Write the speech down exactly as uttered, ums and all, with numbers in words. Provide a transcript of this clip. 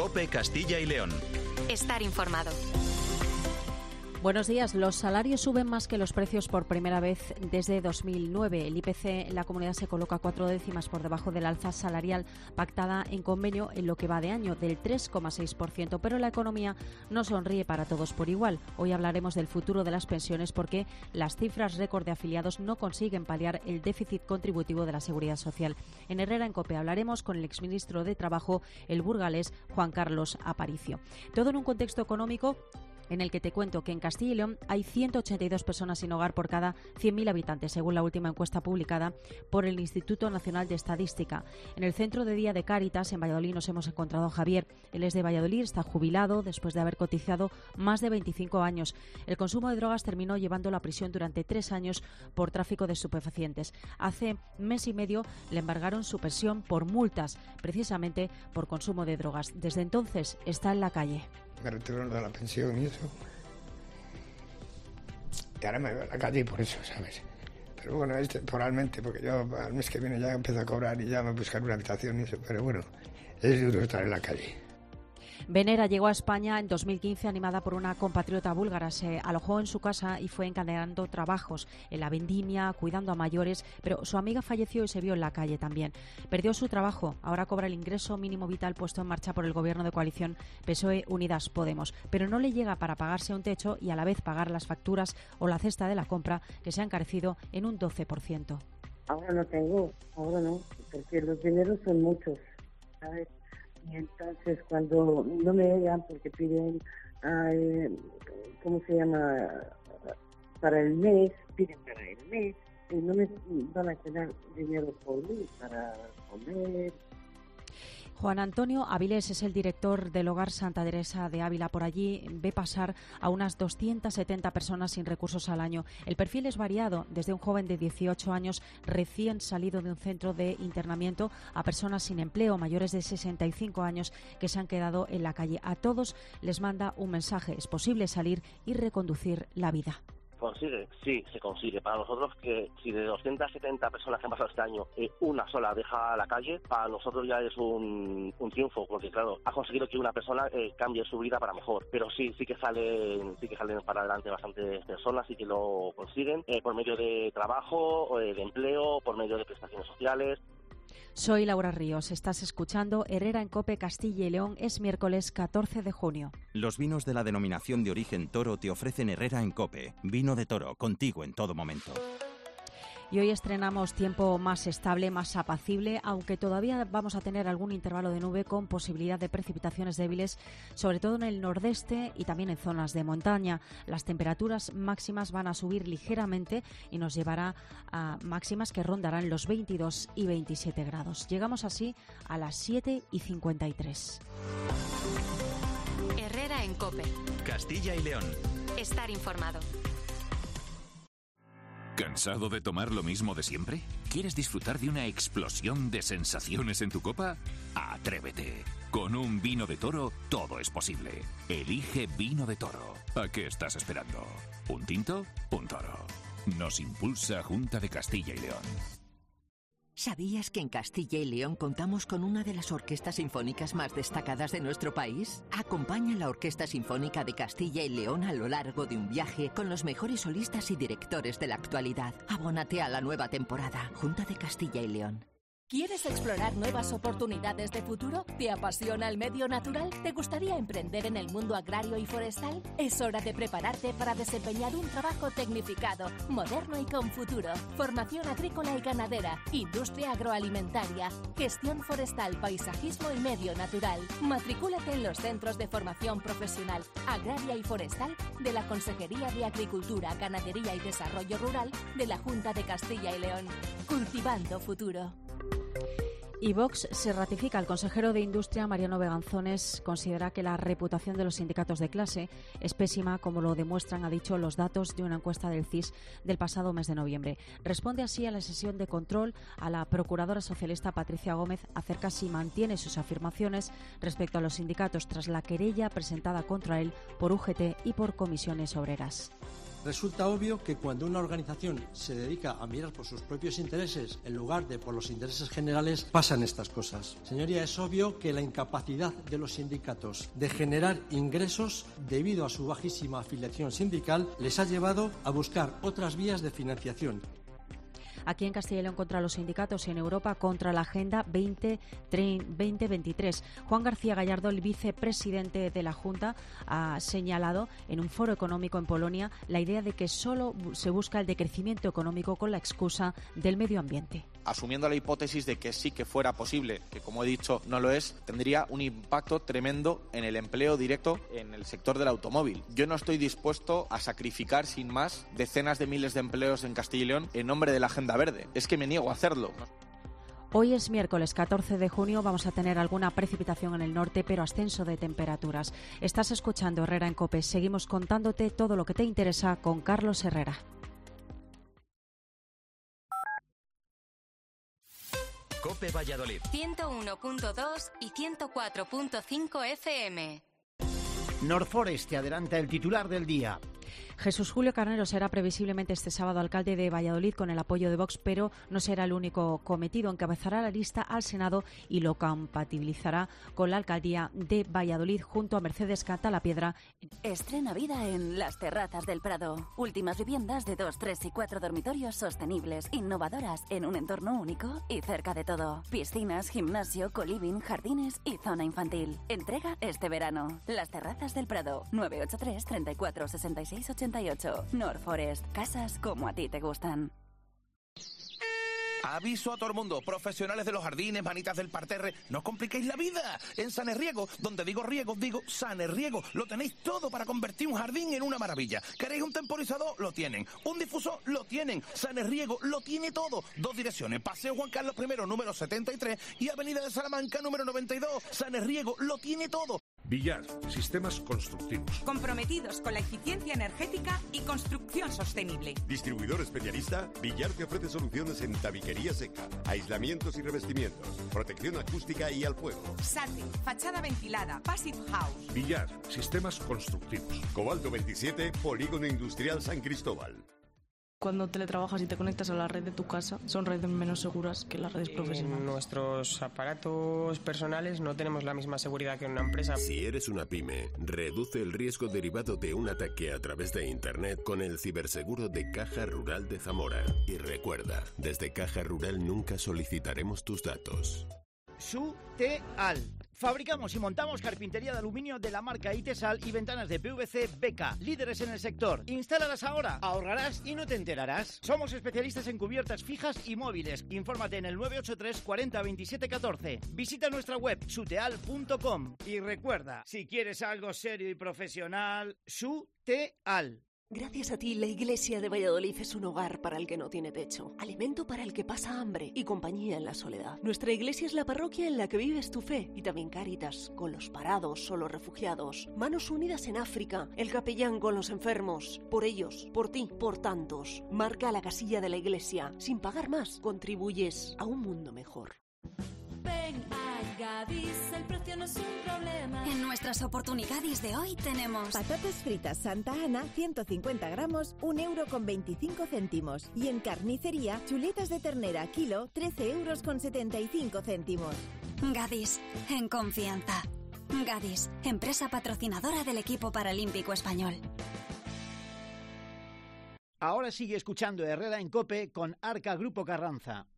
COPE Castilla y León. Estar informado. Buenos días. Los salarios suben más que los precios por primera vez desde dos mil nueve. El I P C en la comunidad se coloca cuatro décimas por debajo del alza salarial pactada en convenio en lo que va de año, del tres coma seis por ciento. Pero la economía no sonríe para todos por igual. Hoy hablaremos del futuro de las pensiones porque las cifras récord de afiliados no consiguen paliar el déficit contributivo de la Seguridad Social. En Herrera en COPE hablaremos con el exministro de Trabajo, el burgalés Juan Carlos Aparicio. Todo en un contexto económico en el que te cuento que en Castilla y León hay ciento ochenta y dos personas sin hogar por cada cien mil habitantes, según la última encuesta publicada por el Instituto Nacional de Estadística. En el centro de día de Cáritas, en Valladolid, nos hemos encontrado a Javier. Él es de Valladolid, está jubilado después de haber cotizado más de veinticinco años. El consumo de drogas terminó llevándolo a prisión durante tres años por tráfico de estupefacientes. Hace mes y medio le embargaron su pensión por multas, precisamente por consumo de drogas. Desde entonces está en la calle. Me retiraron de la pensión y eso. Y ahora me veo en la calle y por eso, ¿sabes? Pero bueno, es temporalmente, porque yo al mes que viene ya empiezo a cobrar y ya me buscar una habitación y eso. Pero bueno, es duro estar en la calle. Venera llegó a España en dos mil quince animada por una compatriota búlgara. Se alojó en su casa y fue encadenando trabajos en la vendimia, cuidando a mayores, pero su amiga falleció y se vio en la calle también. Perdió su trabajo, ahora cobra el ingreso mínimo vital puesto en marcha por el gobierno de coalición P S O E Unidas Podemos, pero no le llega para pagarse un techo y a la vez pagar las facturas o la cesta de la compra, que se ha encarecido en un doce por ciento. Ahora no tengo, ahora no, porque los dineros son muchos, ¿sabes? Y entonces cuando no me llegan porque piden, eh, ¿cómo se llama? Para el mes, piden para el mes, y no me van a tener dinero por mí para comer. Juan Antonio Avilés es el director del Hogar Santa Teresa de Ávila. Por allí ve pasar a unas doscientas setenta personas sin recursos al año. El perfil es variado, desde un joven de dieciocho años recién salido de un centro de internamiento a personas sin empleo, mayores de sesenta y cinco años que se han quedado en la calle. A todos les manda un mensaje: es posible salir y reconducir la vida. ¿Consigue? Sí, se consigue. Para nosotros, que si de doscientas setenta personas que han pasado este año, eh, una sola deja la calle, para nosotros ya es un, un triunfo, porque claro, ha conseguido que una persona eh, cambie su vida para mejor. Pero sí, sí que salen, sí que salen para adelante bastantes personas, sí que lo consiguen, eh, por medio de trabajo, eh, de empleo, por medio de prestaciones sociales. Soy Laura Ríos, estás escuchando Herrera en COPE Castilla y León. Es miércoles catorce de junio. Los vinos de la denominación de origen Toro te ofrecen Herrera en COPE. Vino de Toro, contigo en todo momento. Y hoy estrenamos tiempo más estable, más apacible, aunque todavía vamos a tener algún intervalo de nube con posibilidad de precipitaciones débiles, sobre todo en el nordeste y también en zonas de montaña. Las temperaturas máximas van a subir ligeramente y nos llevará a máximas que rondarán los veintidós y veintisiete grados. Llegamos así a las siete y cincuenta y tres. Herrera en COPE. Castilla y León. Estar informado. ¿Cansado de tomar lo mismo de siempre? ¿Quieres disfrutar de una explosión de sensaciones en tu copa? ¡Atrévete! Con un vino de Toro todo es posible. Elige Vino de Toro. ¿A qué estás esperando? ¿Un tinto? Un toro. Nos impulsa Junta de Castilla y León. ¿Sabías que en Castilla y León contamos con una de las orquestas sinfónicas más destacadas de nuestro país? Acompaña a la Orquesta Sinfónica de Castilla y León a lo largo de un viaje con los mejores solistas y directores de la actualidad. Abónate a la nueva temporada. Junta de Castilla y León. ¿Quieres explorar nuevas oportunidades de futuro? ¿Te apasiona el medio natural? ¿Te gustaría emprender en el mundo agrario y forestal? Es hora de prepararte para desempeñar un trabajo tecnificado, moderno y con futuro. Formación agrícola y ganadera, industria agroalimentaria, gestión forestal, paisajismo y medio natural. Matricúlate en los centros de formación profesional, agraria y forestal de la Consejería de Agricultura, Ganadería y Desarrollo Rural de la Junta de Castilla y León. Cultivando futuro. Y Vox se ratifica. El consejero de Industria, Mariano Beganzones, considera que la reputación de los sindicatos de clase es pésima, como lo demuestran, ha dicho, los datos de una encuesta del C I S del pasado mes de noviembre. Responde así a la sesión de control a la procuradora socialista Patricia Gómez acerca si mantiene sus afirmaciones respecto a los sindicatos tras la querella presentada contra él por U G T y por comisiones obreras. Resulta obvio que cuando una organización se dedica a mirar por sus propios intereses en lugar de por los intereses generales, pasan estas cosas. Señoría, es obvio que la incapacidad de los sindicatos de generar ingresos debido a su bajísima afiliación sindical les ha llevado a buscar otras vías de financiación. Aquí en Castilla y León contra los sindicatos y en Europa contra la Agenda veinte veintitrés. Juan García Gallardo, el vicepresidente de la Junta, ha señalado en un foro económico en Polonia la idea de que solo se busca el decrecimiento económico con la excusa del medio ambiente. Asumiendo la hipótesis de que sí que fuera posible, que como he dicho no lo es, tendría un impacto tremendo en el empleo directo en el sector del automóvil. Yo no estoy dispuesto a sacrificar sin más decenas de miles de empleos en Castilla y León en nombre de la Agenda Verde. Es que me niego a hacerlo. Hoy es miércoles catorce de junio, vamos a tener alguna precipitación en el norte, pero ascenso de temperaturas. Estás escuchando Herrera en COPE. Seguimos contándote todo lo que te interesa con Carlos Herrera. COPE Valladolid. ciento uno punto dos y ciento cuatro punto cinco F M. Norforest te adelanta el titular del día. Jesús Julio Carnero será previsiblemente este sábado alcalde de Valladolid con el apoyo de Vox, pero no será el único cometido. Encabezará la lista al Senado y lo compatibilizará con la alcaldía de Valladolid junto a Mercedes Cantalapiedra. Estrena vida en Las Terrazas del Prado. Últimas viviendas de dos, tres y cuatro dormitorios sostenibles, innovadoras en un entorno único y cerca de todo. Piscinas, gimnasio, coliving, jardines y zona infantil. Entrega este verano. Las Terrazas del Prado. nueve ocho tres, treinta y cuatro, sesenta y seis, ochenta y ocho. Norforest. Casas como a ti te gustan. Aviso a todo el mundo, profesionales de los jardines, manitas del parterre, no os compliquéis la vida. En Sanerriego, donde digo riego, digo Sanerriego, lo tenéis todo para convertir un jardín en una maravilla. ¿Queréis un temporizador? Lo tienen. ¿Un difusor? Lo tienen. Sanerriego lo tiene todo. Dos direcciones, Paseo Juan Carlos I, número setenta y tres y Avenida de Salamanca, número noventa y dos. Sanerriego lo tiene todo. Villar, sistemas constructivos. Comprometidos con la eficiencia energética y construcción sostenible. Distribuidor especialista, Villar te ofrece soluciones en tabiquería seca, aislamientos y revestimientos, protección acústica y al fuego. SATE, fachada ventilada, Passive House. Villar, sistemas constructivos. Cobalto veintisiete, Polígono Industrial San Cristóbal. Cuando teletrabajas y te conectas a la red de tu casa, son redes menos seguras que las redes profesionales. En nuestros aparatos personales no tenemos la misma seguridad que en una empresa. Si eres una pyme, reduce el riesgo derivado de un ataque a través de Internet con el ciberseguro de Caja Rural de Zamora. Y recuerda, desde Caja Rural nunca solicitaremos tus datos. Suteal. Fabricamos y montamos carpintería de aluminio de la marca Itesal y ventanas de P V C Beca, líderes en el sector. Instálalas ahora, ahorrarás y no te enterarás. Somos especialistas en cubiertas fijas y móviles. Infórmate en el nueve ocho tres, cuarenta, veintisiete, catorce. Visita nuestra web suteal punto com y recuerda, si quieres algo serio y profesional, Suteal. Gracias a ti, la Iglesia de Valladolid es un hogar para el que no tiene techo, alimento para el que pasa hambre y compañía en la soledad. Nuestra iglesia es la parroquia en la que vives tu fe y también Cáritas, con los parados o los refugiados. Manos Unidas en África, el capellán con los enfermos. Por ellos, por ti, por tantos. Marca la casilla de la iglesia. Sin pagar más, contribuyes a un mundo mejor. Ven a Gadis, el precio no es un problema. En nuestras oportunidades de hoy tenemos patatas fritas Santa Ana, ciento cincuenta gramos, un euro con veinticinco céntimos. Y en carnicería, chuletas de ternera, kilo, trece euros con setenta y cinco céntimos. Gadis, en confianza. Gadis, empresa patrocinadora del equipo paralímpico español. Ahora sigue escuchando Herrera en COPE con Arca Grupo Carranza.